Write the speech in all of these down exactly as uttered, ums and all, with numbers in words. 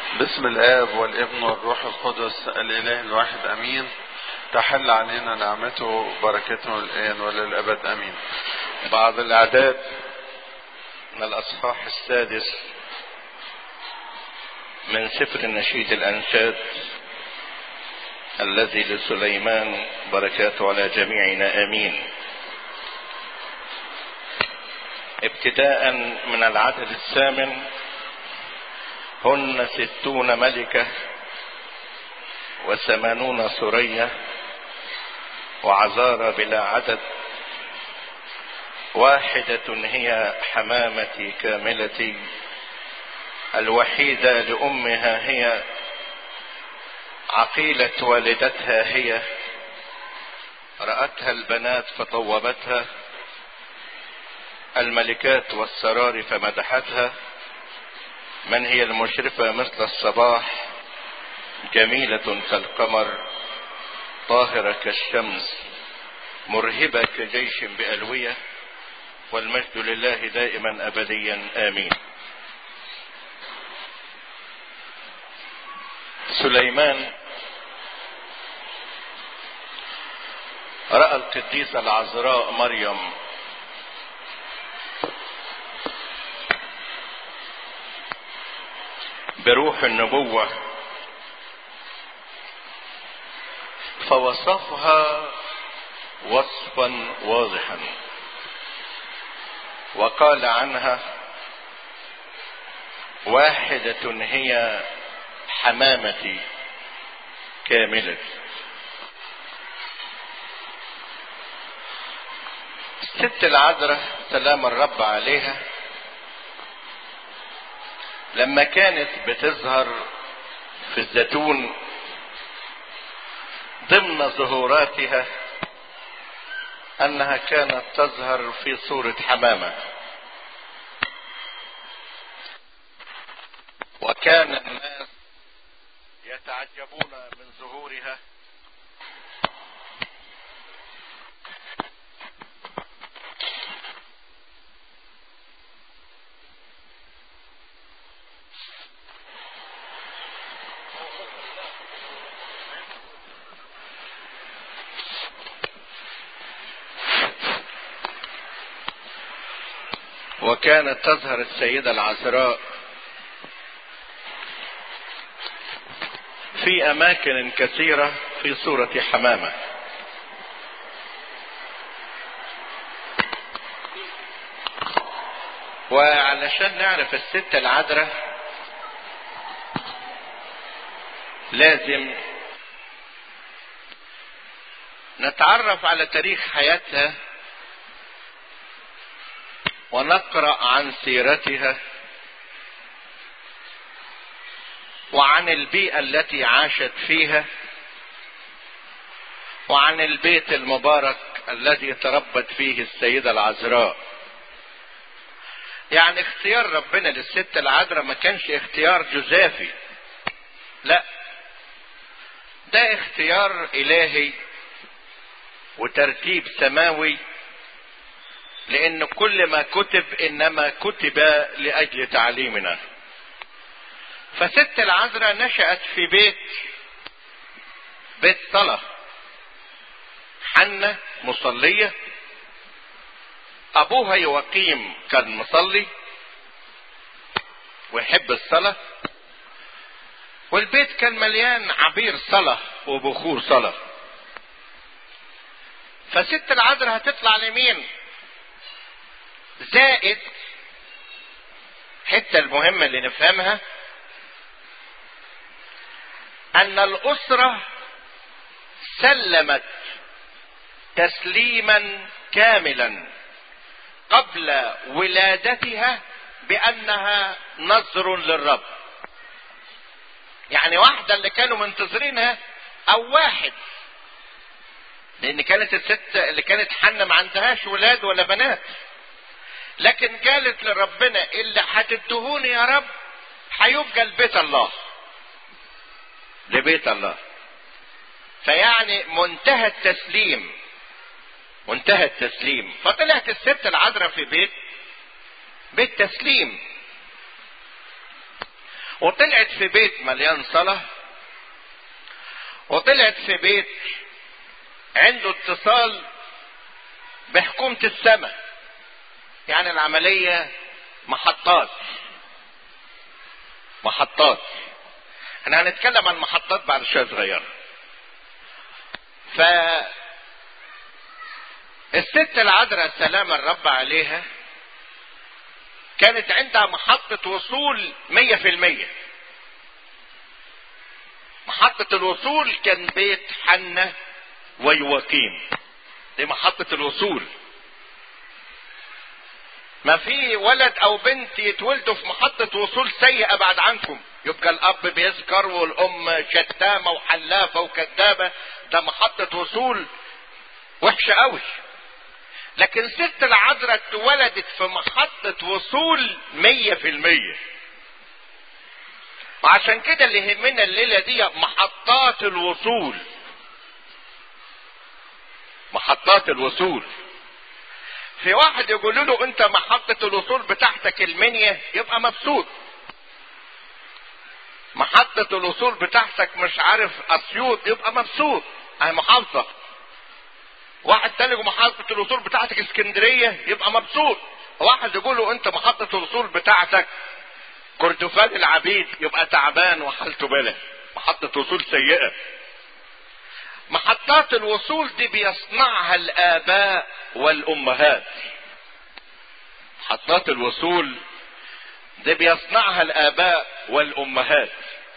باسم الآب والابن والروح القدس الإله الواحد أمين. تحل علينا نعمته وبركته الآن وللأبد أمين. بعض الأعداد من الأصحاح السادس من سفر النشيد الأنشاد الذي لسليمان، بركاته على جميعنا آمين. ابتداء من العدد الثامن: هن ستون ملكة وثمانون سرية وعذارى بلا عدد، واحدة هي حمامتي كاملتي، الوحيدة لأمها هي، عقيلة والدتها هي، رأتها البنات فطوبتها، الملكات والسرار فمدحتها. من هي المشرفة مثل الصباح، جميلة كالقمر، طاهرة كالشمس، مرهبة كجيش بألوية، والمجد لله دائما أبديا آمين. سليمان رأى القديسة العذراء مريم بروح النبوة، فوصفها وصفا واضحا وقال عنها: واحدة هي حمامتي كاملتي. الست العذراء سلام الرب عليها لما كانت بتظهر في الزيتون ضمن ظهوراتها انها كانت تظهر في صورة حمامة، وكان الناس يتعجبون من ظهورها وكانت تظهر السيدة العذراء في اماكن كثيرة في صورة حمامة. وعلشان نعرف الست العذراء لازم نتعرف على تاريخ حياتها ونقرأ عن سيرتها وعن البيئة التي عاشت فيها وعن البيت المبارك الذي تربت فيه السيدة العذراء. يعني اختيار ربنا للست العذراء ما كانش اختيار جزافي، لا، ده اختيار إلهي وترتيب سماوي، لأن كل ما كتب إنما كتب لأجل تعليمنا. فست العذراء نشأت في بيت بيت صلاة، حنة مصلية، أبوها يوقيم كان مصلي ويحب الصلاة، والبيت كان مليان عبير صلاة وبخور صلاة. فست العذراء هتطلع لمين؟ زائد حتة المهمة اللي نفهمها، ان الاسرة سلمت تسليما كاملا قبل ولادتها بانها نذر للرب. يعني واحدة اللي كانوا منتظرينها او واحد، لان كانت الست اللي كانت حنة ما عندهاش ولاد ولا بنات، لكن قالت لربنا: اللي هتدهوني يا رب هيبقى لبيت الله، لبيت الله. فيعني منتهى التسليم، منتهى التسليم. فطلعت الست العذراء في بيت بيت تسليم. وطلعت في بيت مليان صلاة، وطلعت في بيت عنده اتصال بحكومة السماء. يعني العملية محطات محطات احنا هنتكلم عن محطات بعد شوية صغيرة. ف الست العذراء سلام الرب عليها كانت عندها محطة وصول مية في المية. محطة الوصول كان بيت حنة ويواقيم، دي محطة الوصول. ما في ولد او بنت يتولدوا في محطة وصول سيئة بعد عنكم، يبقى الاب بيسكر والام شتامة وحلافة وكذابة، ده محطة وصول وحشة قوي. لكن ست العذراء اتولدت في محطة وصول مية في المية. وعشان كده اللي يهمنا الليلة دي محطات الوصول. محطات الوصول. في واحد يقول له انت محطة الوصول بتاعتك المنيا يبقى مبسوط، محطة الوصول بتاعتك مش عارف اسيوط يبقى مبسوط، اهي محافظة. واحد تاني محطة الوصول بتاعتك اسكندرية يبقى مبسوط. واحد يقول له انت محطة الوصول بتاعتك كردفان العبيد يبقى تعبان وحالته بلا، محطة وصول سيئة. محطات الوصول دي بيصنعها الآباء والأمهات. محطات الوصول دي بيصنعها الآباء والأمهات.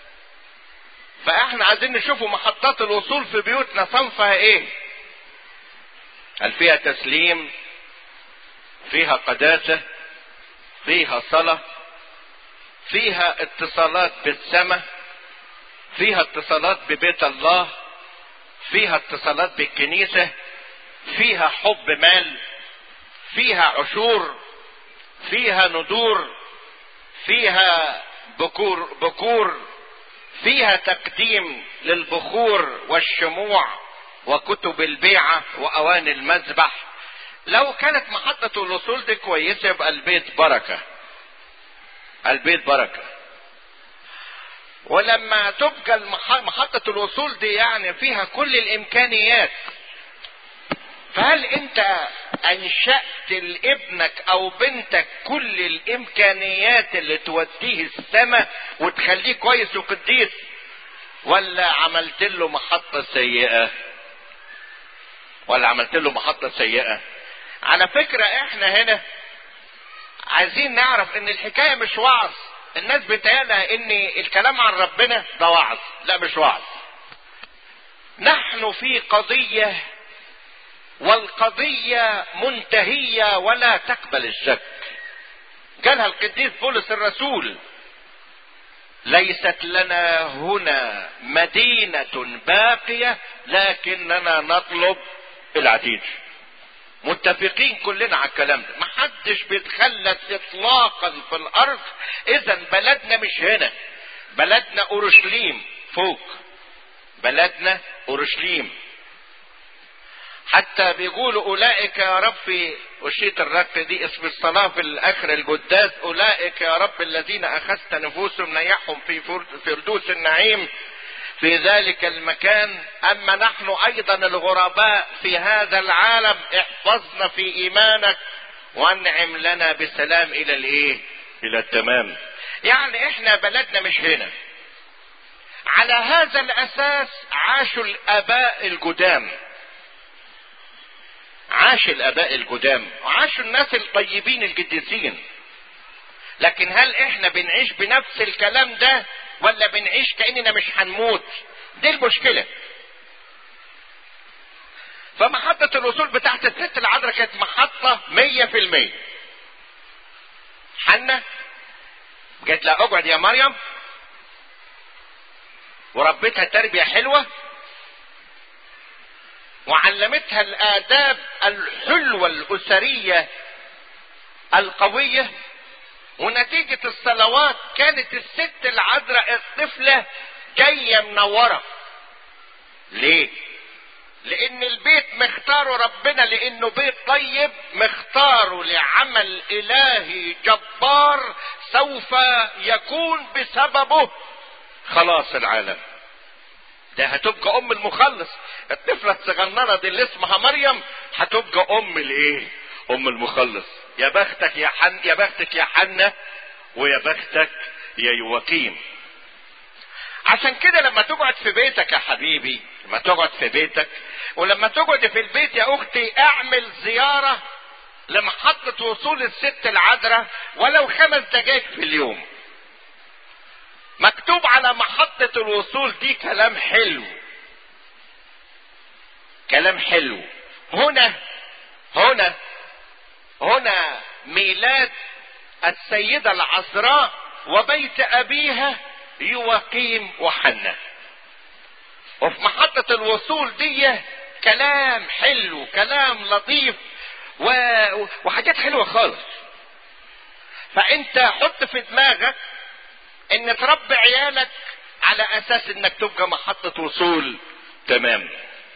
فاحنا عايزين نشوفوا محطات الوصول في بيوتنا صنفها ايه. هل فيها تسليم، فيها قداسة، فيها صلاة، فيها اتصالات بالسماء، فيها اتصالات ببيت الله، فيها اتصالات بالكنيسة، فيها حب مال، فيها عشور، فيها ندور، فيها بكور بكور، فيها تقديم للبخور والشموع وكتب البيعة وأواني المذبح. لو كانت محطة الوصول دي كويسة يبقى البيت بركة، البيت بركة. ولما تبقى محطة الوصول دي يعني فيها كل الإمكانيات، فهل أنت أنشأت لابنك أو بنتك كل الإمكانيات اللي توديه السماء وتخليه كويس وقديس، ولا عملت له محطة سيئة؟ ولا عملت له محطة سيئة؟ على فكرة احنا هنا عايزين نعرف ان الحكاية مش وعظ. الناس بتقالها ان الكلام عن ربنا ده وعظ، لا مش وعظ. نحن في قضية، والقضية منتهية ولا تقبل الشك. قالها القديس بولس الرسول: ليست لنا هنا مدينة باقية لكننا نطلب العديد. متفقين كلنا على الكلام ده، محدش بيتخلت اطلاقا في الارض. اذا بلدنا مش هنا، بلدنا اورشليم فوق، بلدنا اورشليم. حتى بيقولوا اولئك يا رب في وشية الرق دي اسم الصلاة في الاخر القداس: اولئك يا رب الذين اخذت نفوسهم نيحهم في فردوس النعيم في ذلك المكان. اما نحن ايضا الغرباء في هذا العالم احفظنا في ايمانك وانعم لنا بسلام الى الايه؟ الى التمام. يعني احنا بلدنا مش هنا. على هذا الاساس عاشوا الاباء القدام، عاش الاباء القدام وعاشوا الناس الطيبين القديسين. لكن هل احنا بنعيش بنفس الكلام ده ولا بنعيش كأننا مش هنموت؟ دي المشكلة. فمحطة الوصول بتاعت الست العذراء كانت محطة مية في المية. حنة قالت لها اقعد يا مريم، وربتها تربية حلوة، وعلمتها الآداب الحلوة الأسرية القوية. ونتيجة الصلوات كانت الست العذراء الطفلة جاية منورة. ليه؟ لان البيت مختاره ربنا لانه بيت طيب، مختاره لعمل الهي جبار سوف يكون بسببه خلاص العالم. ده هتبقى ام المخلص. الطفلة الصغننة دي اللي اسمها مريم هتبقى ام الايه؟ ام المخلص. يا بختك يا حن يا بختك يا حنة، ويا بختك يا يواقيم. عشان كده لما تقعد في بيتك يا حبيبي، لما تقعد في بيتك ولما تقعد في البيت يا اختي، اعمل زيارة لمحطة وصول الست العذراء ولو خمس دقائق في اليوم. مكتوب على محطة الوصول دي كلام حلو، كلام حلو. هنا هنا هنا ميلاد السيدة العذراء وبيت ابيها يواقيم وحنة. وفي محطة الوصول دي كلام حلو، كلام لطيف و... وحاجات حلوة خالص. فانت حط في دماغك ان تربي عيالك على اساس انك تبقى محطة وصول تمام.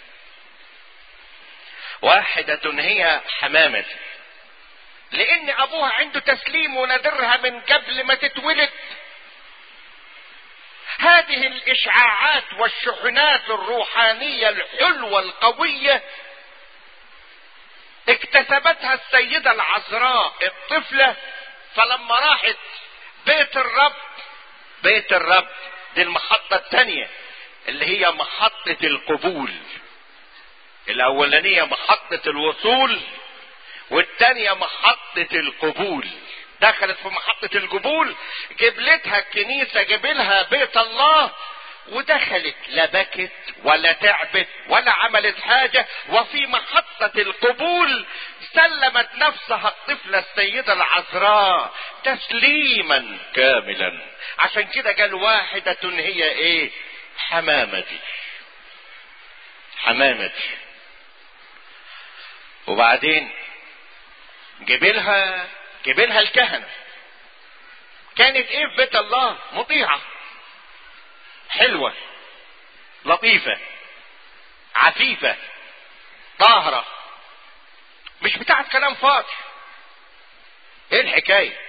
واحدة هي حمامتي، لان ابوها عنده تسليم ونادرها من قبل ما تتولد. هذه الاشعاعات والشحنات الروحانية الحلوة القوية اكتسبتها السيدة العذراء الطفلة. فلما راحت بيت الرب، بيت الرب دي المحطة الثانية اللي هي محطة القبول. الاولانية محطة الوصول والثانية محطة القبول. دخلت في محطة القبول، جبلتها الكنيسة، جبلها بيت الله، ودخلت لا بكت ولا تعبت ولا عملت حاجة. وفي محطة القبول سلمت نفسها الطفلة السيدة العذراء تسليما كاملا. عشان كده قال واحدة هي ايه؟ حمامتي، حمامتي. وبعدين جبلها جبلها الكهنة. كانت ايه في بيت الله؟ مطيعة، حلوة، لطيفة، عفيفة، طاهرة، مش بتاعت كلام فاضي. ايه الحكاية؟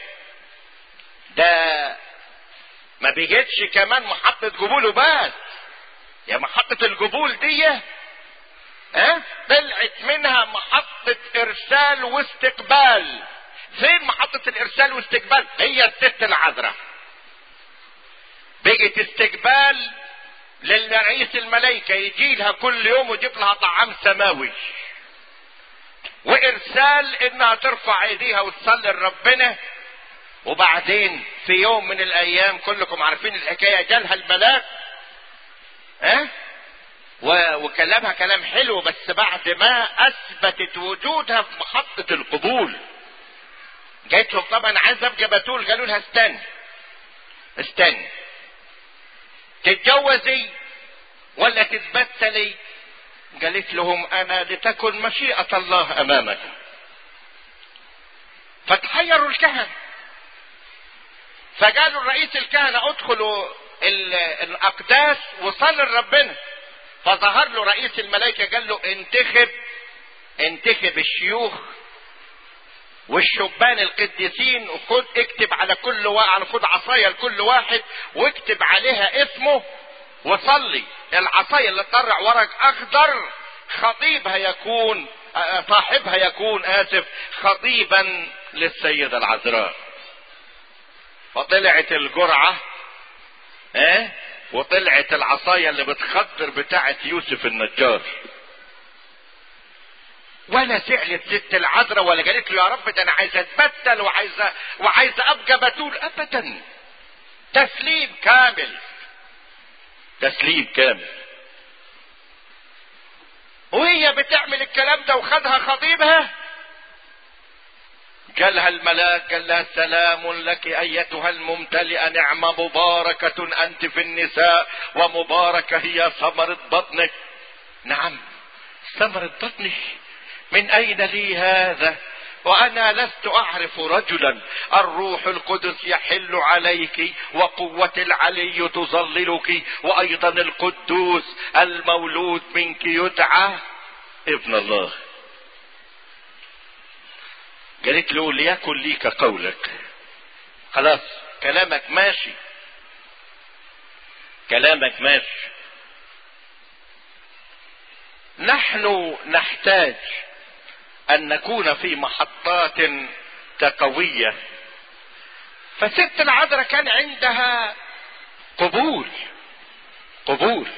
ده ما بيجيتش كمان محطة قبول وبس. يا محطة القبول دي اه طلعت منها محطة ارسال واستقبال. فين محطة الارسال واستقبال؟ هي الست العذراء. بقت استقبال للرئيس الملائكة، يجي لها كل يوم ويجيب لها طعام سماوي، وارسال انها ترفع ايديها وتصلي لربنا. وبعدين في يوم من الايام كلكم عارفين الحكاية، جالها الملاك ها أه؟ وكلمها كلام حلو، بس بعد ما اثبتت وجودها في محطة القبول. جايت لهم طبعا عايز ابقى بتول، قالوا لها استني استني تتجوزي ولا تتبتلي؟ قالت لهم انا لتكن مشيئة الله امامك. فتحيروا الكهنة، فقالوا الرئيس الكهنة ادخلوا الاقداس وصلوا لربنا. فظهر له رئيس الملائكة قال له انتخب انتخب الشيوخ والشبان القديسين، وخد اكتب على كل واحد، خد عصاية لكل واحد واكتب عليها اسمه وصلي. العصاية اللي تطرع ورق اخضر خطيبها يكون صاحبها يكون اسف خطيبا للسيدة العذراء. فطلعت الجرعة اه وطلعت العصاية اللي بتخدر بتاعت يوسف النجار. ولا سألت ست العذراء ولا قالت له يا رب ده انا عايزه اتبتل وعايزه وعايزه ابقى بتول ابدا. تسليم كامل، تسليم كامل. وهي بتعمل الكلام ده وخدها خطيبها، قالها الملاك قال لها سلام لك ايتها الممتلئة نعمة، مباركة انت في النساء ومباركة هي ثمرة بطنك. نعم ثمرة بطنك، من اين لي هذا وانا لست اعرف رجلا؟ الروح القدس يحل عليك وقوة العلي تظللك، وايضا القدوس المولود منك يدعى ابن الله. قالت له ليكن ليك قولك. خلاص كلامك ماشي، كلامك ماشي. نحن نحتاج ان نكون في محطات تقوية. فست العذراء كان عندها قبول، قبول.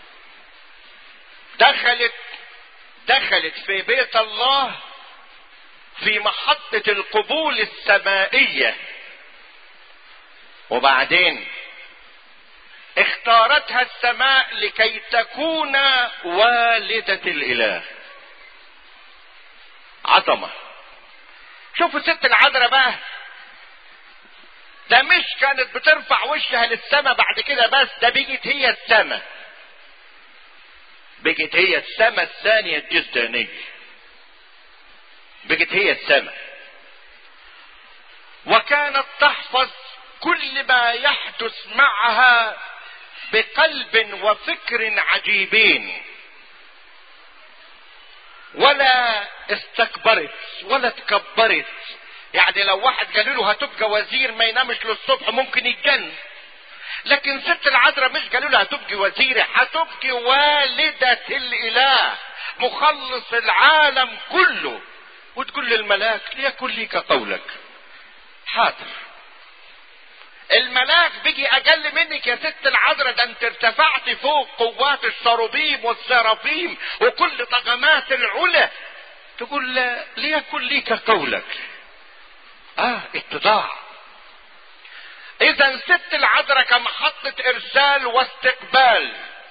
دخلت دخلت في بيت الله في محطة القبول السمائية، وبعدين اختارتها السماء لكي تكون والدة الاله. عظمة. شوفوا ست العذراء بقى، ده مش كانت بترفع وشها للسماء بعد كده بس، ده بقت هي السماء، بقت هي السماء الثانية الجسدانية، بقت هي السماء. وكانت تحفظ كل ما يحدث معها بقلب وفكر عجيبين، ولا استكبرت ولا تكبرت. يعني لو واحد قال له هتبقى وزير ما ينامش للصبح ممكن يتجن، لكن ست العذراء مش قالوا لها هتبقي وزيرة، هتبقي والدة الاله مخلص العالم كله. وتقول للملاك ليكن ليك قولك. حاضر. الملاك بيجي اقل منك يا ست العذراء، ده انت ارتفعت فوق قوات الشروبيم والسرافيم وكل طغمات العلا، تقول ليكن ليك قولك. اه اتضاع. اذا ست العذراء كمحطة ارسال واستقبال،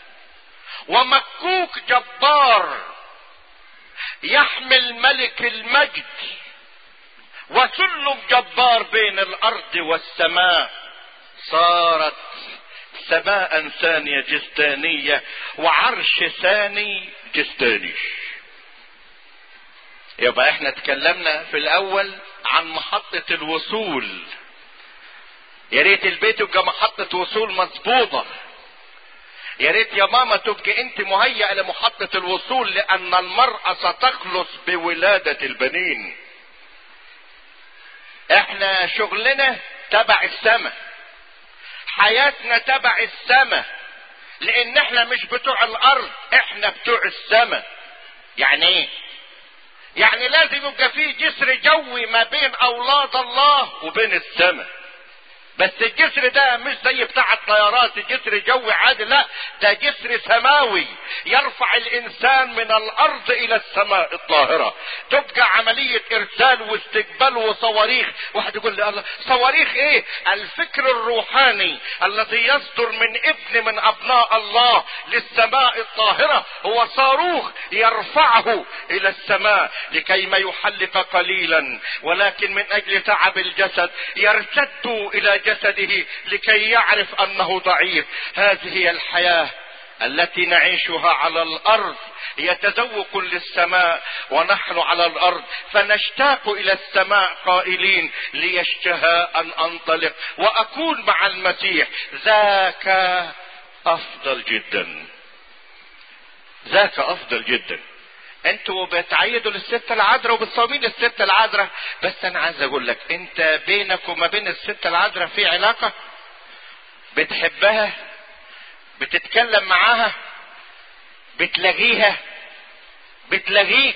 ومكوك جبار يحمل ملك المجد، وسلم جبار بين الارض والسماء. صارت سماء ثانية جسدانية وعرش ثاني جسداني. يبقى احنا تكلمنا في الاول عن محطة الوصول. يا ريت البيت يبقى محطة وصول مظبوطة. يا ريت يا ماما تبقى انت مهيئة لمحطة الوصول، لان المرأة ستخلص بولادة البنين. احنا شغلنا تبع السماء، حياتنا تبع السماء، لان احنا مش بتوع الارض، احنا بتوع السماء. يعني ايه؟ يعني لازم يبقى فيه جسر جوي ما بين اولاد الله وبين السماء. بس الجسر ده مش زي بتاع الطيارات الجسر جوي عادي، لا، ده جسر سماوي يرفع الانسان من الارض الى السماء الطاهرة. تبقى عملية ارسال واستقبال وصواريخ. واحد يقول لي الله صواريخ ايه؟ الفكر الروحاني الذي يصدر من ابن من ابناء الله للسماء الطاهرة هو صاروخ يرفعه الى السماء لكي ما يحلق قليلا، ولكن من اجل تعب الجسد يرتد الى جسده لكي يعرف انه ضعيف. هذه هي الحياة التي نعيشها على الارض، هي تذوق للسماء ونحن على الارض، فنشتاق الى السماء قائلين لي اشتهى ان انطلق واكون مع المسيح. ذاك افضل جدا، ذاك افضل جدا. انتوا بتعيدوا للست العذراء وبتصومين للست العذراء، بس انا عايز اقول لك انت بينك وما بين الست العذراء في علاقة؟ بتحبها؟ بتتكلم معاها؟ بتلاقيها؟ بتلاقيك؟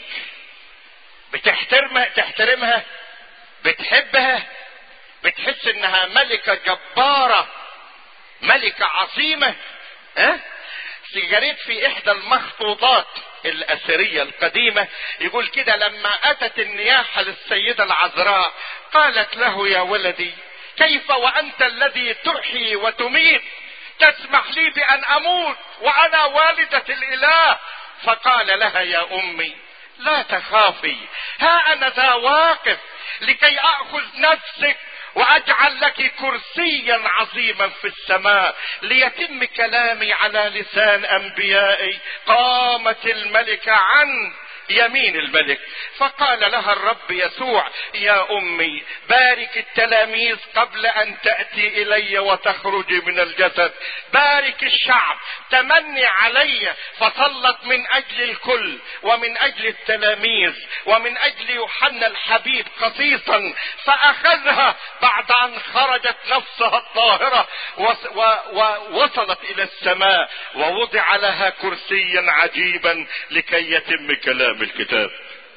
بتحترمها تحترمها؟ بتحبها؟ بتحس انها ملكة جبارة، ملكة عظيمة؟ ها؟ قريت في احدى المخطوطات الاثرية القديمة يقول كده: لما اتت النياحة للسيدة العذراء قالت له: يا ولدي، كيف وانت الذي تحيي وتميت تسمح لي بان اموت وانا والدة الاله؟ فقال لها: يا امي لا تخافي، ها انا ذا واقف لكي اخذ نفسك واجعل لك كرسيا عظيما في السماء ليتم كلامي على لسان انبيائي. قامت الملكة عن يمين الملك. فقال لها الرب يسوع: يا امي بارك التلاميذ قبل ان تأتي الي وتخرجي من الجسد، بارك الشعب تمني علي. فصلت من اجل الكل ومن اجل التلاميذ ومن اجل يوحنا الحبيب خصيصا، فاخذها بعد ان خرجت نفسها الطاهرة ووصلت الى السماء، ووضع لها كرسيا عجيبا لكي يتم كلام الكتاب.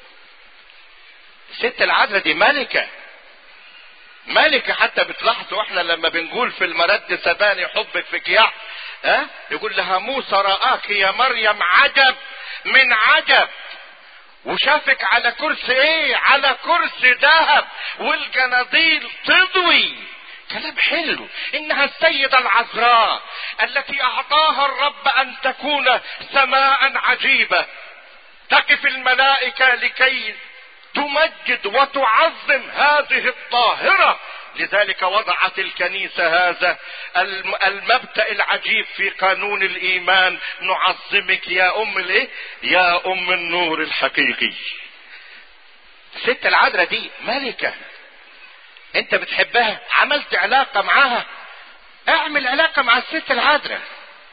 ست العذراء دي ملكة ملكة. حتى بتلاحظوا احنا لما بنقول في المرد سباني حبك في كياح، ها يقول لها موسى رآك يا مريم عجب من عجب، وشافك على كرسي ايه؟ على كرسي ذهب والجناديل تضوي. كلام حلو. انها السيدة العذراء التي اعطاها الرب ان تكون سماء عجيبة، تقف الملائكة لكي تمجد وتعظم هذه الطاهرة. لذلك وضعت الكنيسة هذا المبدأ العجيب في قانون الايمان: نعظمك يا ام الايه؟ يا ام النور الحقيقي. الست العذراء دي ملكة. انت بتحبها، عملت علاقة معاها، اعمل علاقة مع الست العذراء.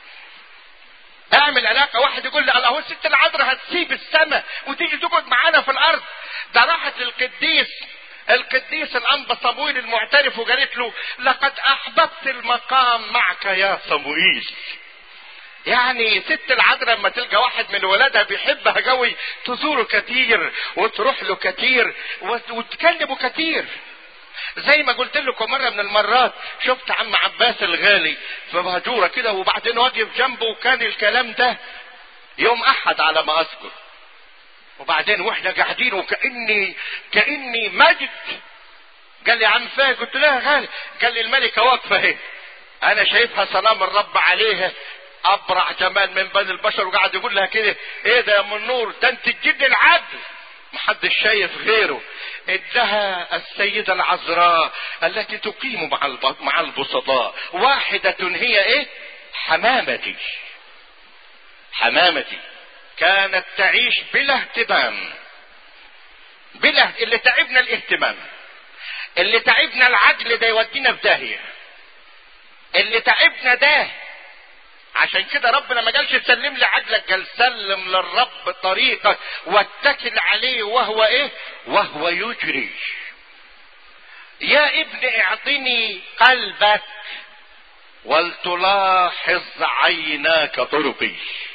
اعمل علاقة. واحد يقول لي: الله، هو الست العذراء هتسيب السماء وتيجي تقعد معانا في الارض؟ ده راحت للقديس القديس الانبا صموئيل المعترف وقالت له: لقد احببت المقام معك يا صموئيل. يعني ست العذراء لما تلقى واحد من ولادها بيحبها قوي تزوره كتير وتروح له كتير وتكلمه كتير. زي ما قلت لكم مرة من المرات، شفت عم عباس الغالي في مهجورة كده، وبعدين واقف جنبه، وكان الكلام ده يوم احد على ما اذكر. وبعدين واحنا قاعدين وكأني كأني مجد. قال لي: عم فاي؟ قلت له: يا غالي. قال لي: الملكة واقفة اهي، انا شايفها سلام الرب عليها، ابرع جمال من بني البشر. وقاعد يقول لها كده: ايه ده يا ام النور، ده انت تجد العدل، محدش شايف غيره. ادها السيدة العذراء التي تقيم مع مع البسطاء. واحدة هي ايه؟ حمامتي. حمامتي كانت تعيش بلا اهتمام. بلا اللي تعبنا الاهتمام، اللي تعبنا العجل ده يودينا في داهية، اللي تعبنا ده. عشان كده ربنا ما قالش سلم لي عجلك، قال سلم للرب طريقك واتكل عليه وهو ايه؟ وهو يجري. يا ابن اعطني قلبك ولتلاحظ عيناك طرقي.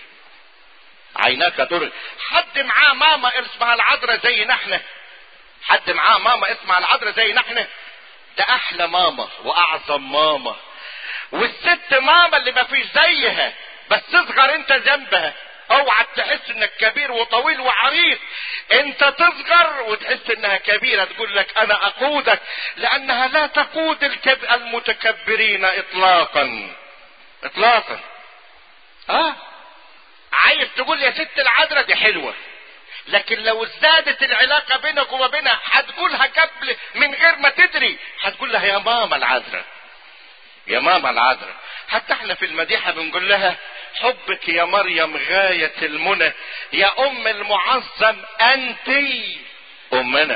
عيناك طرق. حد معاه ماما اسمها العذراء زي نحن؟ حد معاه ماما اسمها العذراء زي نحن؟ ده احلى ماما واعظم ماما. والست ماما اللي ما فيش زيها، بس تصغر انت جنبها. اوعى تحس انك كبير وطويل وعريض، انت تصغر وتحس انها كبيرة، تقول لك انا اقودك، لانها لا تقود الكب... المتكبرين اطلاقا اطلاقا. اه عايز تقول يا ست العذراء دي حلوة، لكن لو ازدادت العلاقة بينك وما بينها هتقولها قبل من غير ما تدري، هتقول لها يا ماما العذراء، يا ماما العذراء. حتى احنا في المديحة بنقول لها حبك يا مريم غاية المنى، يا ام المعظم انت امنا،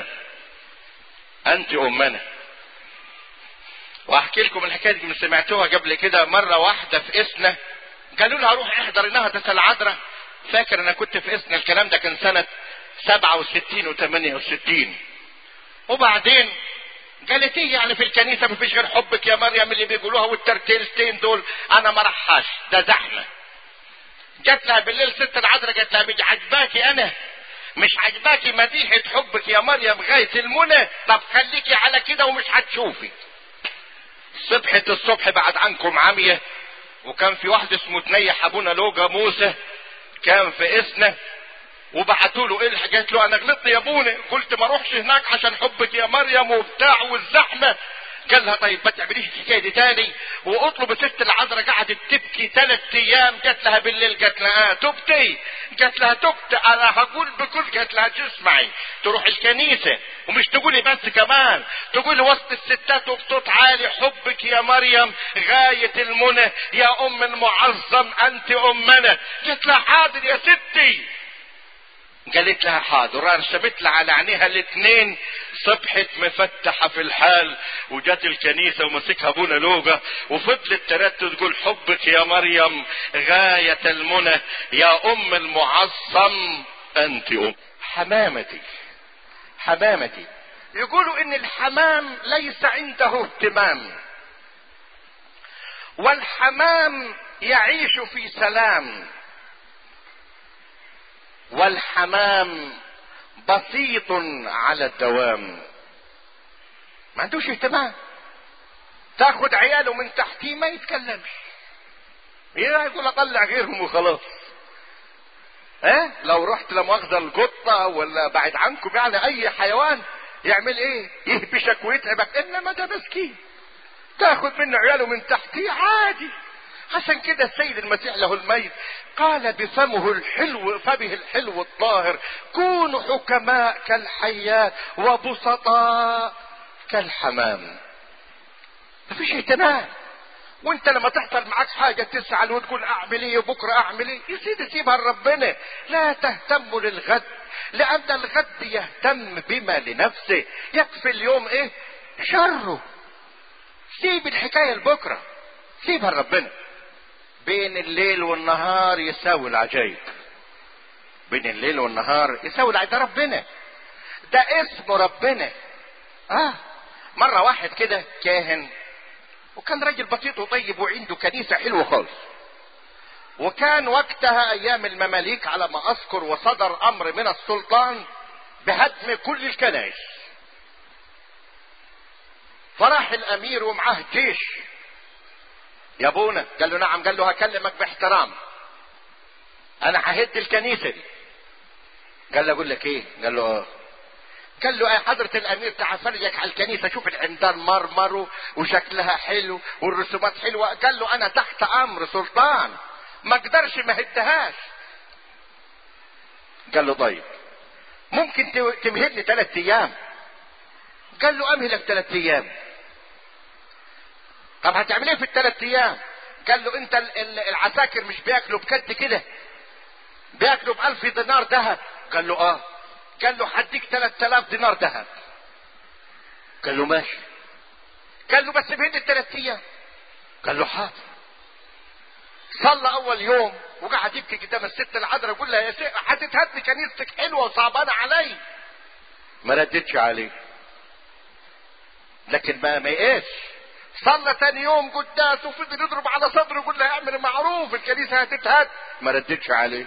انت امنا. واحكي لكم الحكاية دي، سمعتوها قبل كده. مرة واحدة في اسنا قالوا لها روح احضر نهضة العذراء. فاكر انا كنت في اسنا، الكلام ده كان سنة سبعة وستين وثمانية وستين. وبعدين قالت ايه يعني في الكنيسة مفيش غير حبك يا مريم اللي بيقولوها والترتيلتين دول، انا ما رحاش، ده زحمة. جات لها بالليل ست العذراء قالت لها مش عجباكي انا؟ مش عجباكي مديحة حبك يا مريم غاية المنى؟ طب خليكي على كده ومش هتشوفي. صبحة الصبح بعد عنكم عمية، وكان في واحد اسمه تنيح ابونا لوجا موسى كان في اسنا، وبعتوا له ايه الحاجة؟ قالت له انا غلطت يا ابونا، قلت ما اروحش هناك عشان حبك يا مريم وبتاع والزحمه. قال لها طيب ما تعمليش الحكايه دي تاني، واطلب الست العذراء. قعدت تبكي ثلاث ايام. جات لها بالليل قالت لها اه تبتي؟ قالت لها تبت انا هقول بكل. قالت لها تسمعي، تروح الكنيسه ومش تقولي بس كمان تقولي وسط الستات وبصوت عالي حبك يا مريم غايه المنى، يا ام المعظم انت امنا. قالت لها حاضر يا ستي. قالت لها حاضر. رسمت لها على عينيها الاثنين، صبحت مفتحه في الحال وجت الكنيسه ومسكها ابونا لوقا وفضلت تردد تقول حبك يا مريم غايه المنى يا ام المعصم انت ام. حمامتي حمامتي. يقولوا ان الحمام ليس عنده اهتمام، والحمام يعيش في سلام، والحمام بسيط على الدوام، ما عندوش اهتمام. تاخد عياله من تحتيه ما يتكلمش، يقول اطلع غيرهم وخلاص. اه لو رحت لمؤاخذة القطة ولا بعد عنكم يعني اي حيوان يعمل ايه؟ يهبشك ويتعبك، انما ده مسكين تاخد منه عياله من تحتيه عادي. عشان كده السيد المسيح له المجد قال بفمه الحلو فبه الحلو الطاهر كونوا حكماء كالحيات وبسطاء كالحمام. مفيش اهتمام. وانت لما تحصل معاك حاجة تسأل وتقول اعمل ايه بكرة اعمل ايه، يا سيدي سيبها لربنا. لا تهتموا للغد لان الغد يهتم بما لنفسه، يكفي اليوم ايه شره. سيب الحكاية لبكرة، سيبها لربنا. بين الليل والنهار يساوي العجائب، بين الليل والنهار يساوي العجائب. ده ربنا، ده اسم ربنا. اه مرة واحد كده كاهن، وكان راجل بسيط وطيب وعنده كنيسة حلوة خالص، وكان وقتها ايام المماليك على ما اذكر، وصدر امر من السلطان بهدم كل الكنائس. فراح الامير ومعاه جيش. يا ابونا، قال له نعم. قال له هكلمك باحترام، انا ههد الكنيسة دي. قال له اقول لك ايه؟ قال له اه. قال له يا حضرة الامير تعال فرجك على الكنيسة، شوف العمدان مرمر وشكلها حلو والرسومات حلوة. قال له انا تحت امر سلطان ما اقدرش ما هدهاش. قال له طيب ممكن تمهلني ثلاث ايام؟ قال له امهلك ثلاث ايام. طب هتعمل ايه في الثلاث ايام؟ قال له انت العساكر مش بياكلوا بكد كده، بياكلوا بألف دينار ذهب. قال له اه. قال له هديك ثلاث آلاف دينار ذهب. قال له ماشي. قال له بس بهد الثلاث ايام. قال له حاضر. صلى اول يوم وقعد يبكي قدام الست العذراء يقول لها يا شيخ هتتهدي كنيستك حلوه وصعبانه علي. ما ردتش عليه، لكن ما ما يقاش. صلى تاني يوم قداس وفضل يضرب على صدره يقول لها اعمل معروف الكنيسه هتتهد. ما ردتش عليه،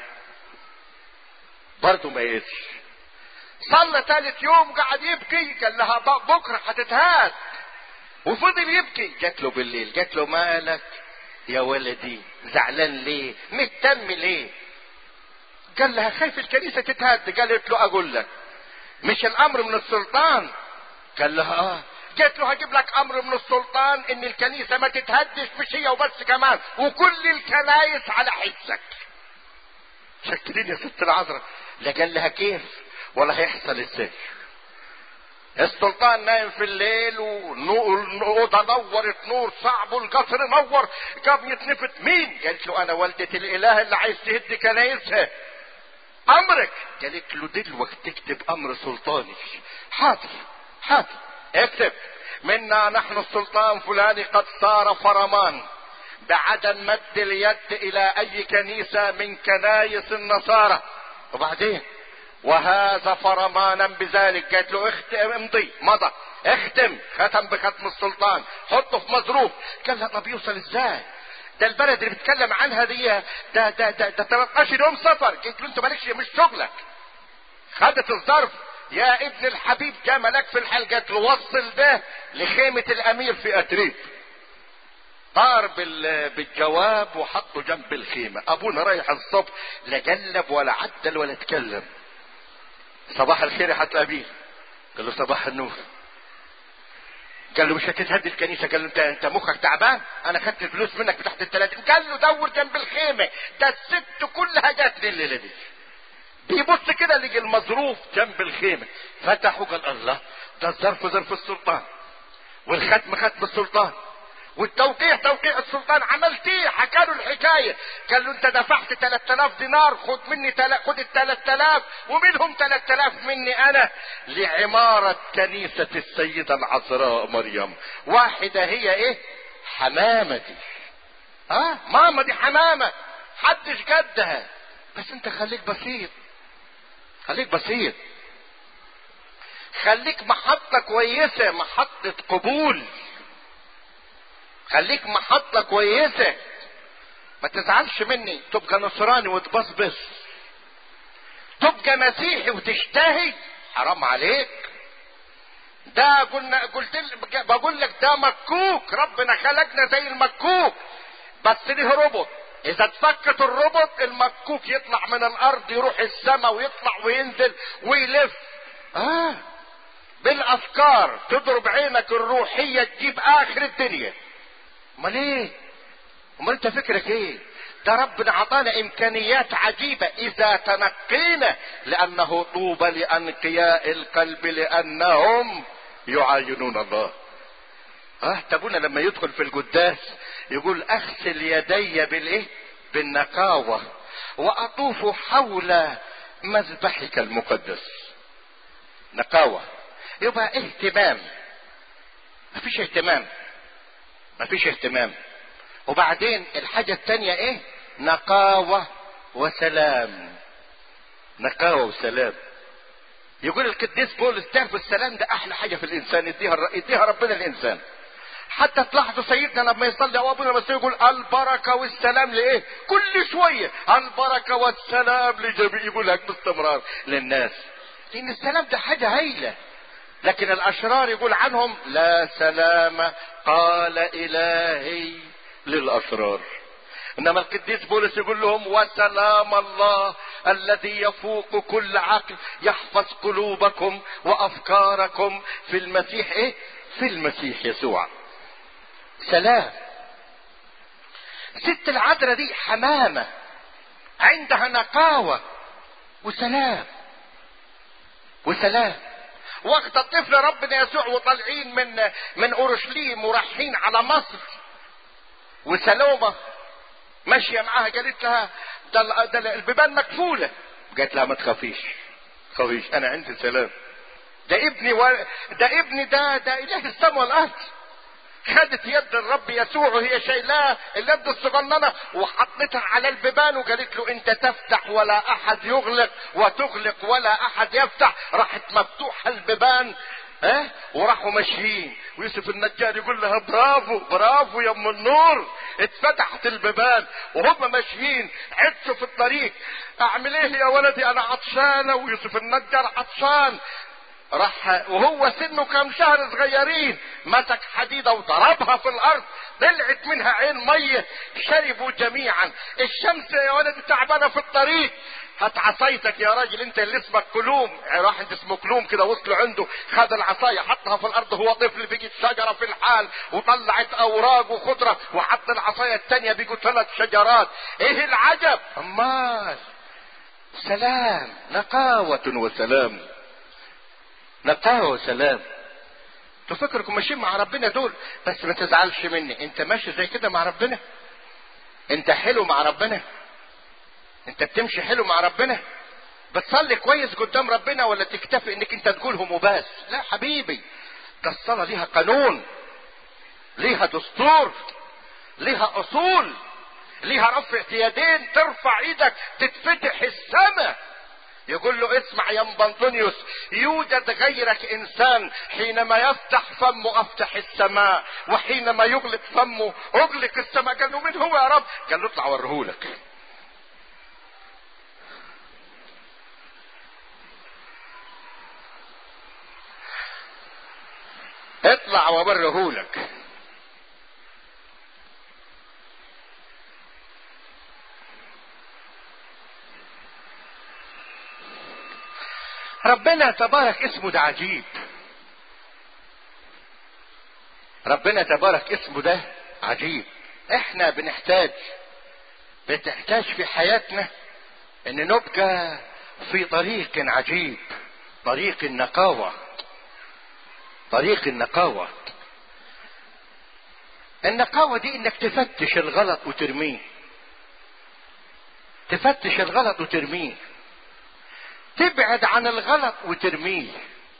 برضه ما يقاش. صلى ثالث يوم قعد يبكي، قال لها بكره هتتهد، وفضل يبكي. جات له بالليل جات له مالك يا ولدي زعلان ليه مهتم ليه؟ قال لها خايف الكنيسه تتهد. قالت له اقول لك مش الامر من السلطان؟ قال لها اه. قالت له هجيب لك امر من السلطان ان الكنيسه ما تتهدش، مش هي وبس كمان وكل الكنايس على حسك. شكلين يا ست العذراء. لا قال لها كيف ولا هيحصل ازاي. السلطان نايم في الليل والاوضه نورت نور صعب والقصر نور، قام يتنفت مين؟ قالت له انا والدة الاله اللي عايز تهد كنايسها. امرك؟ قالت له دلوقتي تكتب امر سلطاني. حاضر حاضر اكتب منا نحن السلطان فلاني قد صار فرمان بعدم مد اليد الى اي كنيسة من كنايس النصارى. وبعدين وهذا فرمانا بذلك. قالت له اختم امضي. مضى اختم. ختم بختم السلطان حطه في مظروف. قال لها طب يوصل ازاي؟ ده البلد اللي بتتكلم عنها دي ده ده ده, ده تلتاشر يوم سفر. قلت له انت مالكش مش شغلك. خدت الظرف يا ابن الحبيب جاء ملاك في الحال. قالت له وصل ده لخيمة الامير في اتريب. طار بالجواب وحطه جنب الخيمة. ابونا رايح الصبح لا جلب ولا عدل ولا اتكلم. صباح الخير يا حتى ابيه. قال له صباح النور. قال له مش هتتهدي الكنيسه؟ قال له انت انت مخك تعبان؟ انا خدت الفلوس منك بتاعت الثلاثين. قال له دور جنب الخيمه، ده الست كلها جات لي الليله دي. بيبص كده لقي المظروف جنب الخيمه. فتحوا قال الله ده الظرف ظرف السلطان والختم ختم السلطان والتوقيع توقيع السلطان. عملت ايه؟ حكى له الحكايه. قال له انت دفعت ثلاثة آلاف دينار، خد مني تل... خد ال ثلاثة آلاف ومنهم ثلاثة آلاف مني انا لعماره كنيسه السيده العذراء مريم. واحده هي ايه؟ حمامه دي. ها آه؟ ماما دي حمامه حدش قدها. بس انت خليك بسيط، خليك بسيط، خليك محطه كويسه، محطه قبول، خليك محطة كويسة. ما تزعلش مني تبقى نصراني وتبصبص، تبقى مسيحي وتشتهي، حرام عليك. ده قلنا قلت بقول لك ده مكوك، ربنا خلقنا زي المكوك بس ليه ربط. اذا اتفكت الربط المكوك يطلع من الارض يروح السماء ويطلع وينزل ويلف. اه بالافكار تضرب عينك الروحية تجيب اخر الدنيا. امال ايه؟ امال انت فكرك ايه؟ ده ربنا عطانا امكانيات عجيبة اذا تنقينا، لانه طوبى لانقياء القلب لانهم يعاينون الله. اه تابونا لما يدخل في القداس يقول اغسل يدي بالايه؟ بالنقاوة واطوف حول مذبحك المقدس. نقاوة يبقى اهتمام، مفيش اهتمام، مفيش اهتمام. وبعدين الحاجة التانية ايه؟ نقاوة وسلام. نقاوة وسلام. يقول القديس بولس تعرف السلام ده احلى حاجة في الانسان يديها يديها ربنا الانسان. حتى تلاحظوا سيدنا لما يصلي او ابونا بس يقول البركة والسلام لايه؟ كل شوية البركة والسلام لجميع، يقولها باستمرار للناس، لان السلام ده حاجة هايلة. لكن الاشرار يقول عنهم لا سلام قال الهي للاشرار. انما القديس بولس يقول لهم وسلام الله الذي يفوق كل عقل يحفظ قلوبكم وافكاركم في المسيح ايه؟ في المسيح يسوع. سلام. ست العذراء دي حمامة عندها نقاوة وسلام وسلام. وقت الطفل ربنا يسوع وطالعين من من اورشليم ورايحين على مصر، وسلومة ماشية معاها قالت لها ده, ده البيبان مكفولة. قالت لها ما تخافيش، تخافيش انا عندي سلام. ده ابني و... ده ابني ده ده اله السماء والارض. خدت يد الرب يسوع وهي شايلاه اليد الصغننه وحطتها على البيبان وقالت له انت تفتح ولا احد يغلق وتغلق ولا احد يفتح. راحت مفتوحه البيبان ها أه؟ وراحوا ماشيين، ويوسف النجار يقول لها برافو برافو يا ام النور، اتفتحت البيبان وهم ماشيين. عطشوا في الطريق، اعمل ايه يا ولدي انا عطشانه، ويوسف النجار عطشان. راح وهو سنه كام شهر صغيرين مسك حديدة وضربها في الارض، طلعت منها عين مية، شربوا جميعا. الشمس يا ولد تعبانة في الطريق، هات عصايتك يا راجل انت اللي اسمك كلوم. راح انت اسمه كلوم كده، وصلوا عنده خد العصاية حطها في الارض، هو طفل بيجي شجرة في الحال وطلعت اوراق وخضرة، وحط العصاية التانية بيجوا ثلاث شجرات. ايه العجب؟ امال سلام، نقاوة وسلام، نقاوة وسلام. تفكركم ماشيين مع ربنا دول، بس ما تزعلش مني، انت ماشي زي كده مع ربنا؟ انت حلو مع ربنا؟ انت بتمشي حلو مع ربنا؟ بتصلي كويس قدام ربنا ولا تكتفي انك انت تقولهم وبس؟ لا حبيبي، ده الصلاة ليها قانون، ليها دستور، ليها اصول، ليها رفع يدين، ترفع ايدك تتفتح السماء. يقول له اسمع يا بنطونيوس، يوجد غيرك انسان حينما يفتح فمه افتح السماء، وحينما يغلق فمه اغلق السماء. قال له مين هو يا رب؟ قال له اطلع اوريهولك. اطلع واوريهولك. ربنا تبارك اسمه ده عجيب، ربنا تبارك اسمه ده عجيب. احنا بنحتاج بتحتاج في حياتنا ان نبقى في طريق عجيب، طريق النقاوة، طريق النقاوة. النقاوة دي انك تفتش الغلط وترميه، تفتش الغلط وترميه، تبعد عن الغلط وترميه.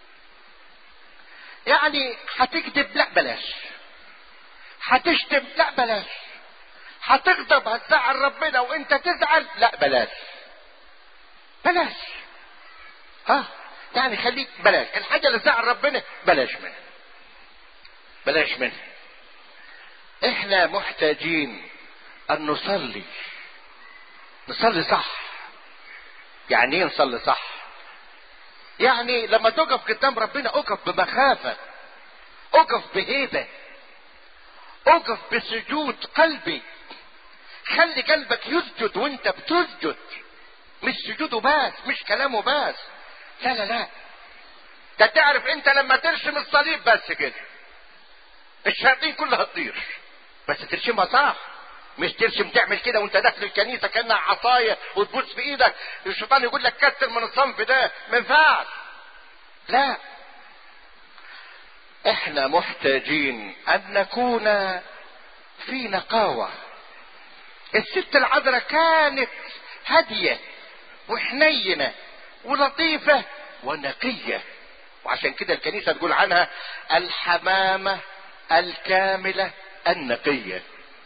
يعني هتكذب، لا بلاش. هتشتم، لا بلاش. هتغضب، هتزعل ربنا وانت تزعل، لا بلاش بلاش. ها يعني خليك بلاش الحاجة اللي تزعل ربنا، بلاش منها بلاش منها. احنا محتاجين ان نصلي، نصلي صح. يعني ايه نصلي صح؟ يعني لما تقف قدام ربنا اقف بمخافة، اقف بهيبة، اقف بسجود قلبي. خلي قلبك يسجد وانت بتسجد، مش سجوده بس، مش كلامه بس، لا لا لا. ده تعرف انت لما ترسم الصليب بس كده الشياطين كلها تطير، بس ترسمها صح. مش ترسم تعمل كده وانت داخل الكنيسه كانها عصايه وتبص في ايدك، الشيطان يقول لك كتر من الصنف ده، ما ينفعش. لا، احنا محتاجين ان نكون في نقاوه. الست العذراء كانت هاديه وحنينه ولطيفه ونقيه، وعشان كده الكنيسه تقول عنها الحمامه الكامله النقيه.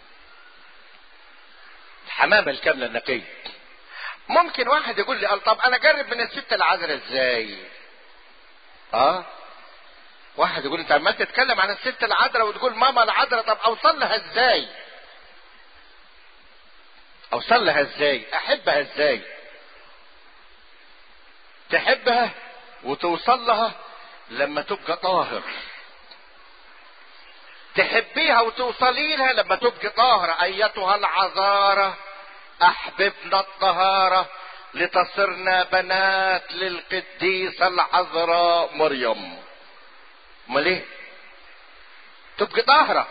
الحمامه الكامله النقيه. ممكن واحد يقول لي طب انا اجرب من الست العذراء ازاي؟ اه واحد يقول انت عمال تتكلم عن الست العذراء وتقول ماما العذراء، طب اوصل لها ازاي؟ اوصل لها ازاي؟ احبها ازاي؟ تحبها وتوصل لها لما تبقى طاهر. تحبيها وتوصلي لها لما تبقى طاهرة. ايتها العذارى احببنا الطهارة لتصرنا بنات للقديسة العذراء مريم. امال ايه؟ تبقى طاهرة،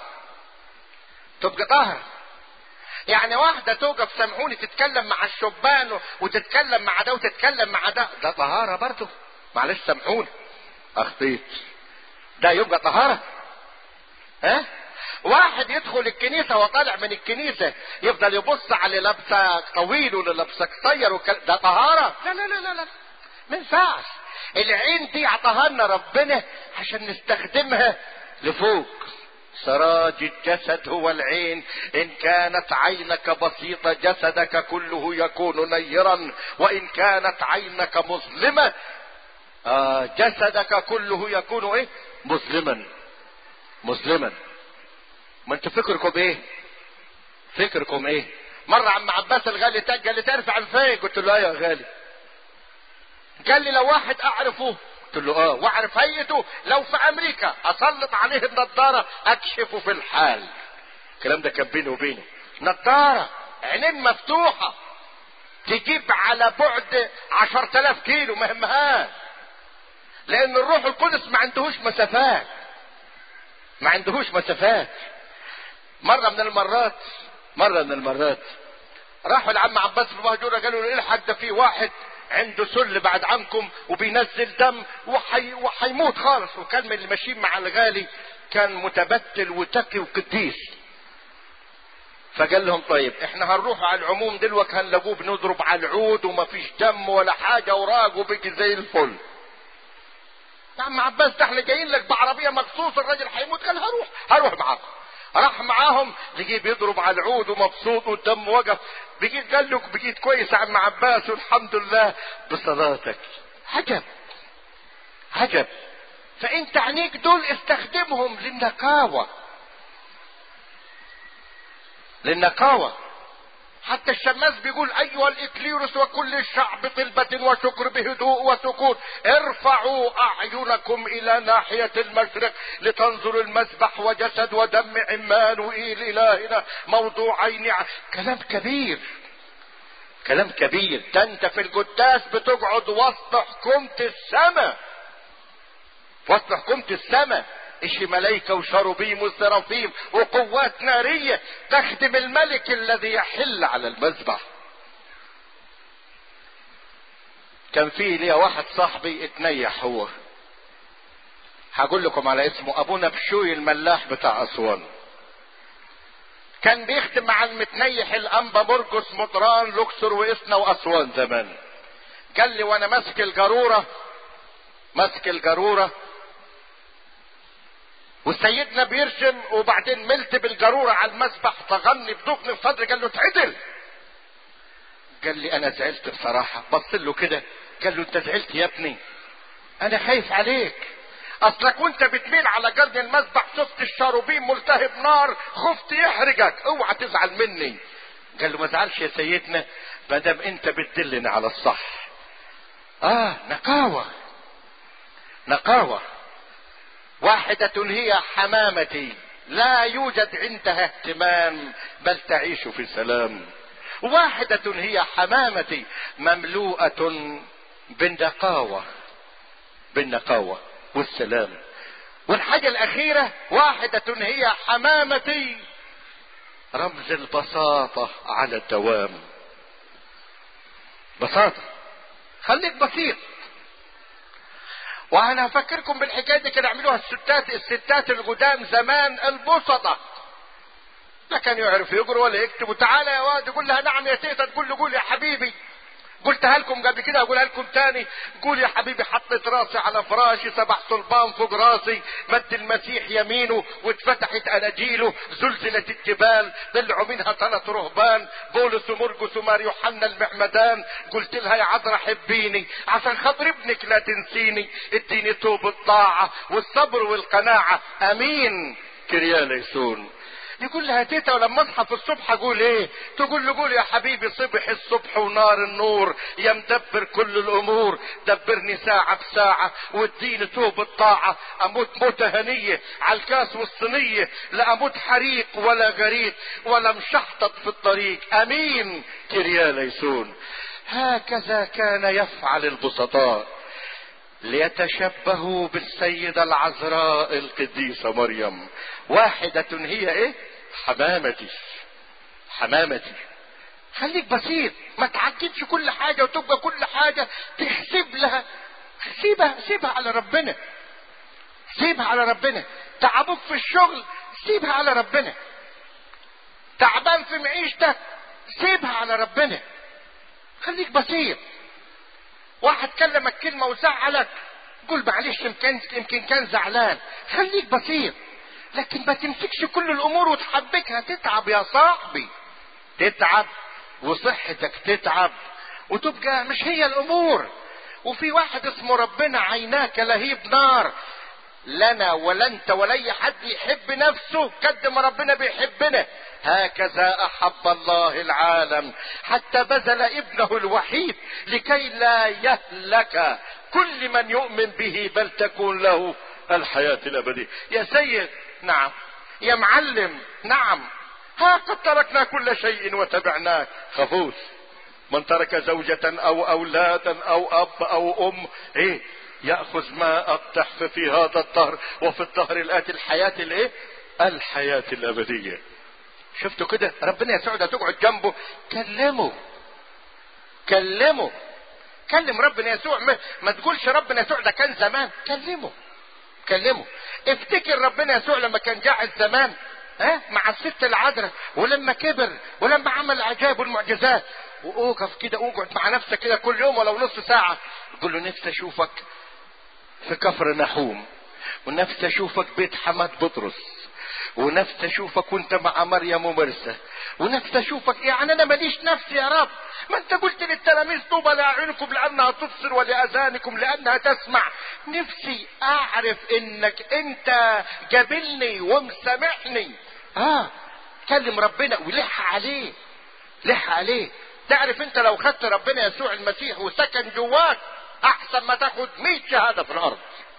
تبقى طاهرة. يعني واحدة توقف سامحوني تتكلم مع الشبان وتتكلم مع ده وتتكلم مع ده، ده طهارة برضه. معلش سامحوني اخطيت، ده يبقى طهارة؟ ها؟ واحد يدخل الكنيسة وطالع من الكنيسة يفضل يبص على لابسة طويل ولا لابسة قصير وكل... ده طهارة؟ لا لا لا لا لا، ما ينفعش. العين دي اعطاها لنا ربنا عشان نستخدمها لفوق. سراج الجسد هو العين، ان كانت عينك بسيطة جسدك كله يكون نيرا، وان كانت عينك مظلمة آه جسدك كله يكون ايه؟ مظلما مظلما. ما انت فكركم ايه؟ فكركم ايه؟ مرة عم عباس الغالي تاج قال لي ترفع فين؟ قلت له اه يا غالي. قال لي لو واحد اعرفه، قلت له اه واعرف هيئته، لو في امريكا اسلط عليه النضارة اكشفه في الحال. الكلام ده كان بيني وبينه. نضارة عينين مفتوحة تجيب على بعد عشر تلاف كيلو ما يهمهاش، لان الروح القدس ما عندهوش مسافات، ما عندهوش مسافات. مرة من المرات مرة من المرات راحوا لعم عباس في المهجورة قالوا له الحق ده في واحد عنده سل بعد عنكم وبينزل دم وحي وحيموت خالص. وكان من اللي ماشيين مع الغالي كان متبتل وتقي وقديس. فقال لهم طيب احنا هنروح على العموم دلوقتي هنلاقوه بنضرب على العود وما فيش دم ولا حاجة وراق وبيجي زي الفل. يا عم عباس ده احنا جايين لك بعربية مخصوص الراجل هيموت. قال هروح هروح معاكم. راح معاهم لقيه بيضرب على العود ومبسوط والدم وقف. بقيت قال له بقيت كويس يا عم عباس والحمد لله بصلاتك. عجب عجب. فانت عينيك دول استخدمهم للنقاوة، للنقاوة. حتى الشماس بيقول ايها الاكليروس وكل الشعب طلبة وشكر بهدوء وسكون ارفعوا اعينكم الى ناحية المشرق لتنظروا المذبح وجسد ودم عمانوئيل الهنا موضوعين. كلام كبير، كلام كبير. ده انت في القداس بتقعد وسط حكومة السماء، وسط حكومة السماء. اشي ملايكة وشروبيم وسرافيم وقوات نارية تخدم الملك الذي يحل على المذبح. كان فيه ليا واحد صاحبي اتنيح، هو هقول لكم على اسمه، ابونا بشوي الملاح بتاع اسوان. كان بيختم مع المتنيح الانبا مرقس مطران لوكسور واسنا واسوان زمان. قال لي وانا ماسك الجرورة ماسك الجرورة وسيدنا بيرجم وبعدين ملت بالجرورة على المسبح فغني بدقني في صدري. قال له اتعدل. قال لي انا زعلت بصراحة. بص له كده قال له انت زعلت يا ابني؟ انا خايف عليك، اصلك وانت بتميل على قرن المسبح شفت الشاروبين ملتهب نار خفت يحرقك، اوعى تزعل مني. قال له ما زعلش يا سيدنا ما دام انت بتدلني على الصح. اه نقاوة نقاوة. واحدة هي حمامتي لا يوجد عندها اهتمام بل تعيش في سلام. واحدة هي حمامتي مملوءة بالنقاوة بالنقاوة والسلام. والحاجة الأخيرة واحدة هي حمامتي رمز البساطة على الدوام. بساطة، خليك بسيط. وانا هفكركم بالحكايه دي كانوا يعملوها الستات الستات القدام زمان البسطة. لا كان يعرف يقرا ولا يكتب. وتعالى يا واد يقول لها نعم يا تيتا، تقول له قول يا حبيبي. قلتها لكم قبل كده اقولها لكم تاني. قول يا حبيبي حطيت راسي على فراشي سبع صلبان فوق راسي مد المسيح يمينه واتفتحت اناجيله زلزلت الجبال طلعوا منها ثلاث رهبان بولس ومرقس ومار يوحنا المعمدان. قلت لها يا عذرا حبيني عشان خاطر ابنك لا تنسيني اديني توب الطاعة والصبر والقناعة امين كرياليسون. يقول لها تيتا ولما اصحى في الصبح اقول ايه؟ تقول له قول يا حبيبي صبح الصبح ونار النور يا مدبر كل الامور دبرني ساعة بساعة واديني توب الطاعة اموت موتة هنية على الكاس والصينية لا اموت حريق ولا غريق ولا مشحطط في الطريق امين كرياليسون. هكذا كان يفعل البسطاء ليتشبهوا بالسيدة العذراء القديسة مريم. واحدة هي ايه؟ حمامتي حمامتي. خليك بسيط، ما تعجبش كل حاجة وتبقى كل حاجة تحسب لها. سيبها سيبها على ربنا سيبها على ربنا. تعبك في الشغل سيبها على ربنا. تعبان في معيشتك سيبها على ربنا. خليك بسيط. واحد كلمك كلمة وزعلك قول معلش يمكن يمكن كان زعلان. خليك بسيط لكن ما تمسكش كل الامور وتحبكها. تتعب يا صاحبي تتعب وصحتك تتعب وتبقى مش هي الامور. وفي واحد اسمه ربنا عيناك لهيب نار. لنا ولا انت ولا اي حد يحب نفسه قد ما ربنا بيحبنا. هكذا احب الله العالم حتى بذل ابنه الوحيد لكي لا يهلك كل من يؤمن به بل تكون له الحياة الابدية. يا سيد نعم، يا معلم نعم، ها قد تركنا كل شيء وتبعناك. خفوس من ترك زوجة او اولادا او اب او ام ايه يأخذ ما التحف في هذا الدهر وفي الدهر الآتي الحياة الايه؟ الحياة الابدية. شفتوا كده ربنا يسوع ده تقعد جنبه كلمه كلمه كلم ربنا يسوع. ما, ما تقولش ربنا يسوع ده كان زمان. كلمه كلمه. افتكر ربنا يسوع لما كان قاعد زمان ها مع الست العذراء ولما كبر ولما عمل العجائب والمعجزات. واوقف كده اقعد مع نفسك كده كل يوم ولو نص ساعة قول له نفسي اشوفك في كفر نحوم ونفسي اشوفك بيت حماد بطرس ونفسي اشوفك وانت مع مريم ومرسى ونفسي اشوفك. يعني انا ماليش نفسي يا رب. ما انت قلت للتلاميذ طوبى لاعينكم لانها تبصر ولاذانكم لانها تسمع. نفسي اعرف انك انت قابلني ومسامحني. اه كلم ربنا ولح عليه لح عليه. تعرف انت لو خدت ربنا يسوع المسيح وسكن جواك احسن ما تاخد مئة شهادة في الارض.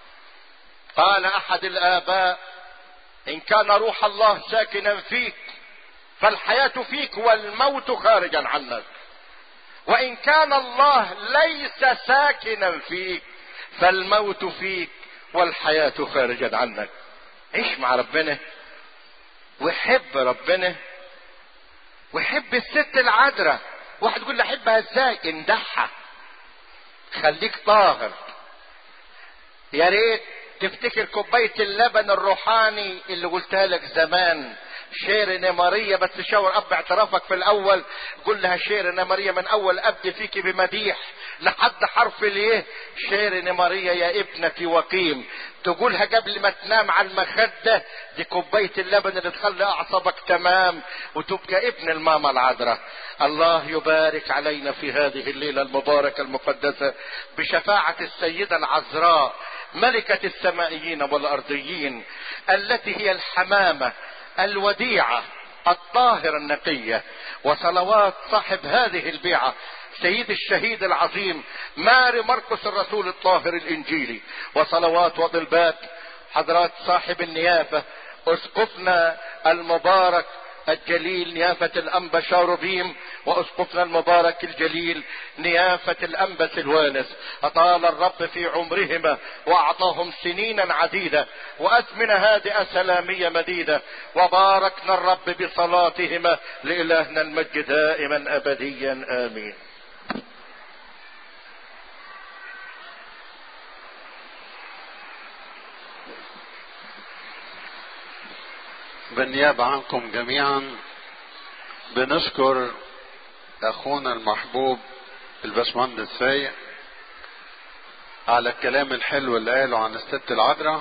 قال احد الاباء ان كان روح الله ساكنا فيك فالحياة فيك والموت خارجا عنك. وان كان الله ليس ساكنا فيك فالموت فيك والحياة خارجا عنك. عيش مع ربنا وحب ربنا وحب الست العذراء. واحد يقول لي احبها ازاي؟ امدحها خليك طاهر. يا ريت تفتكر كوباية اللبن الروحاني اللي قلتها لك زمان شيرين يا ماريا، بس شاور اب اعترافك في الاول، قول لها شيرين يا ماريا من اول ابدي فيكي بمديح لحد حرف الايه. شيرين يا ماريا يا ابنتي وقيم، تقولها قبل ما تنام على المخدة، دي كوباية اللبن اللي تخلي اعصابك تمام وتبقى ابن الماما العذراء. الله يبارك علينا في هذه الليلة المباركة المقدسة بشفاعة السيدة العذراء ملكة السمائيين والارضيين، التي هي الحمامة الوديعة الطاهرة النقية، وصلوات صاحب هذه البيعة سيد الشهيد العظيم ماري مرقس الرسول الطاهر الانجيلي، وصلوات وطلبات حضرات صاحب النيافة اسقفنا المبارك الجليل نيافة الانبا شاروبيم، واسقفنا المبارك الجليل نيافة الانبا سلوانس، اطال الرب في عمرهما واعطاهم سنينا عديدة وازمنة هادئة سلامية مديدة، وباركنا الرب بصلاتهما لالهنا المجد دائما ابديا امين. بالنيابة عنكم جميعا بنشكر اخونا المحبوب الباشمهندس فايق على الكلام الحلو اللي قاله عن الست العذراء،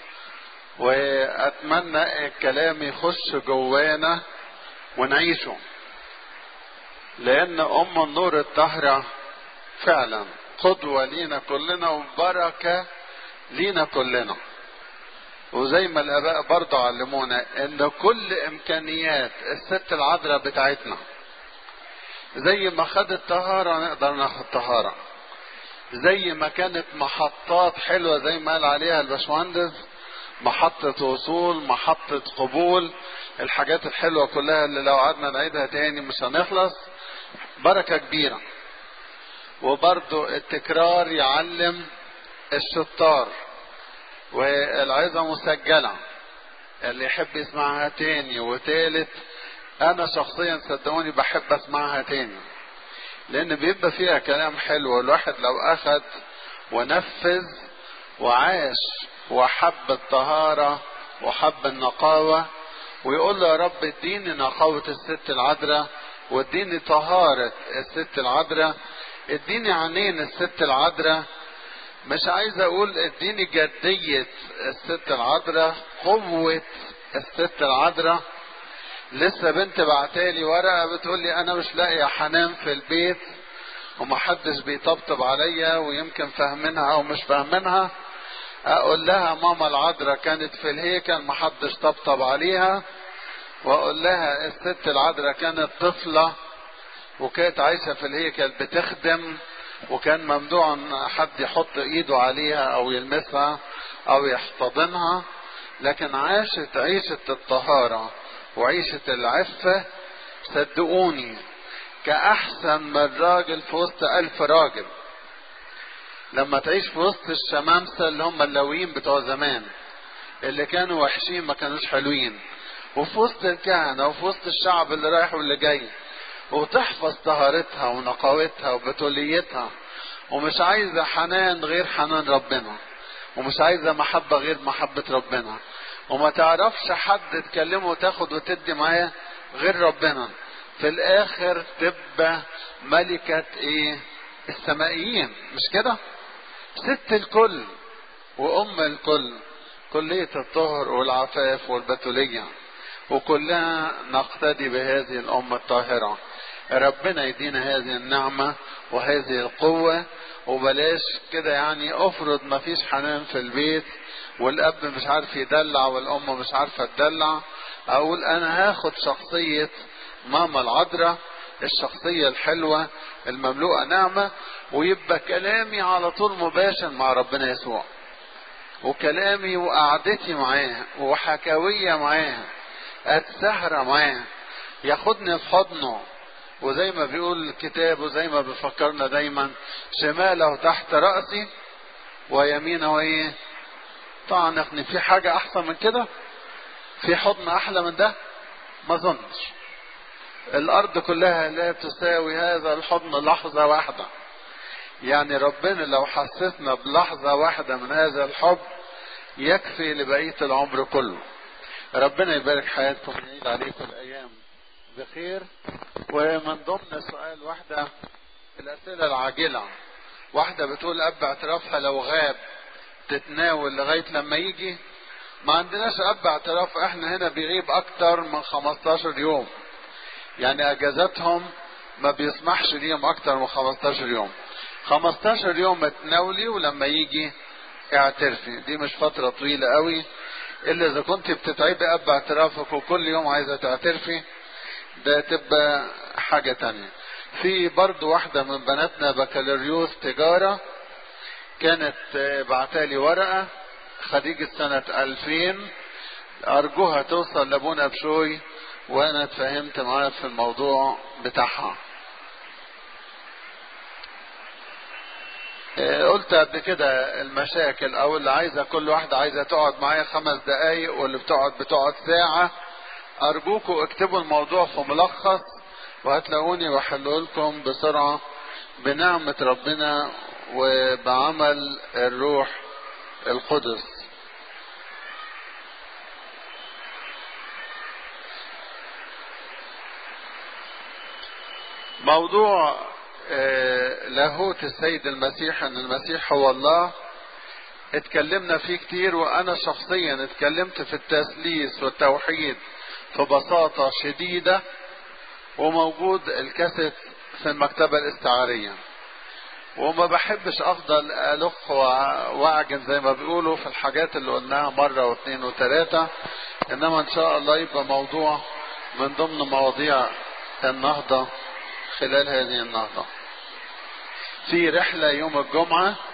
واتمنى الكلام يخش جوانا ونعيشه، لان ام النور الطاهرة فعلا قدوة لينا كلنا وبركة لينا كلنا. وزي ما الاباء برضه علمونا ان كل امكانيات الست العذراء بتاعتنا زي ما خدت طهارة نقدر ناخد طهارة، زي ما كانت محطات حلوة زي ما قال عليها الباشمهندس، محطة وصول، محطة قبول، الحاجات الحلوة كلها اللي لو قعدنا نعيدها تاني مش هنخلص، بركة كبيرة. وبرضه التكرار يعلم الشطار، والعظة مسجلة اللي يحب يسمعها تاني وتالت. انا شخصيا صدقوني بحب اسمعها تاني، لان بيبقى فيها كلام حلو، الواحد لو اخد ونفذ وعاش وحب الطهارة وحب النقاوة، ويقول له يا رب اديني نقاوة الست العذراء، واديني طهارة الست العذراء، اديني عينين الست العذراء، مش عايز اقول اديني جدية الست العذراء، قوة الست العذراء. لسه بنت بعتالي ورقة بتقول لي انا مش لاقية حنان في البيت ومحدش بيطبطب عليا، ويمكن فاهمينها او مش فاهمينها. اقول لها ماما العذراء كانت في الهيكل محدش طبطب عليها، واقول لها الست العذراء كانت طفلة وكانت عايشة في الهيكل بتخدم، وكان ممنوع ان حد يحط ايده عليها او يلمسها او يحتضنها، لكن عاشت عيشة الطهارة وعيشة العفة صدقوني كأحسن من راجل في وسط ألف راجل. لما تعيش في وسط الشمامسة اللي هم اللاويين بتوع زمان اللي كانوا وحشين ما كانوش حلوين، وفي وسط الكهنة وفي وسط الشعب اللي رايح واللي جاي، وتحفظ طهارتها ونقاوتها وبتوليتها، ومش عايزة حنان غير حنان ربنا، ومش عايزة محبة غير محبة ربنا، وما تعرفش حد تكلمه وتاخد وتدي معاه غير ربنا، في الاخر تبقى ملكة ايه؟ السمائيين، مش كده؟ ست الكل وام الكل، كلية الطهر والعفاف والبتولية، وكلها نقتدي بهذه الأمة الطاهرة. ربنا يدينا هذه النعمة وهذه القوة، وبلاش كده يعني افرض ما فيش حنان في البيت والأب مش عارف يدلع والأم مش عارفة تدلع، أقول أنا هاخد شخصية ماما العذراء، الشخصية الحلوة المملوءة نعمة، ويبقى كلامي على طول مباشر مع ربنا يسوع، وكلامي وقعدتي معاه وحكاوية معاه، اتسهر معاه، ياخدني في حضنه، وزي ما بيقول الكتاب وزي ما بيفكرنا دايما شماله تحت رأسي ويمينه ايه؟ طعنقني. في حاجة احسن من كده؟ في حضن احلى من ده؟ ما ظنش. الارض كلها لا تساوي هذا الحضن لحظة واحدة. يعني ربنا لو حسسنا بلحظة واحدة من هذا الحب يكفي لبقية العمر كله. ربنا يبارك حياتكم ويعيد عليكم الايام بخير. ومن ضمن سؤال واحدة الاسئلة العاجلة، واحدة بتقول اب اعترافها لو غاب تتناول لغاية لما يجي. ما عندناش اب اعتراف، احنا هنا بيغيب اكتر من خمستاشر يوم، يعني اجازاتهم ما بيسمحش ليهم اكتر من خمستاشر يوم. خمستاشر يوم تناولي ولما يجي اعترفي، دي مش فترة طويلة قوي، الا اذا كنت بتتعبي اب اعترافك وكل يوم عايزة تعترفي ده تبقى حاجة تانية. في برضو واحدة من بناتنا بكالوريوس تجارة كانت بعتالي ورقة خريجة سنة ألفين، ارجوها توصل لابونا بشوي وانا اتفاهمت معاه في الموضوع بتاعها. قلت قبل كده المشاكل او اللي عايزة كل واحدة عايزة تقعد معايا خمس دقايق واللي بتقعد بتقعد ساعة، ارجوكوا اكتبوا الموضوع في ملخص وهتلاقوني بحله لكم بسرعة بنعمة ربنا وبعمل الروح القدس. موضوع لاهوت السيد المسيح، ان المسيح هو الله، اتكلمنا فيه كتير، وانا شخصيا اتكلمت في التثليث والتوحيد في بساطة شديدة، وموجود الكاسيت في المكتبة الاستعارية. وما بحبش افضل الخ واعجن زي ما بيقولوا في الحاجات اللي قلناها مرة واثنين وثلاثة، انما ان شاء الله يبقى موضوع من ضمن مواضيع النهضة خلال هذه النهضة. في رحلة يوم الجمعة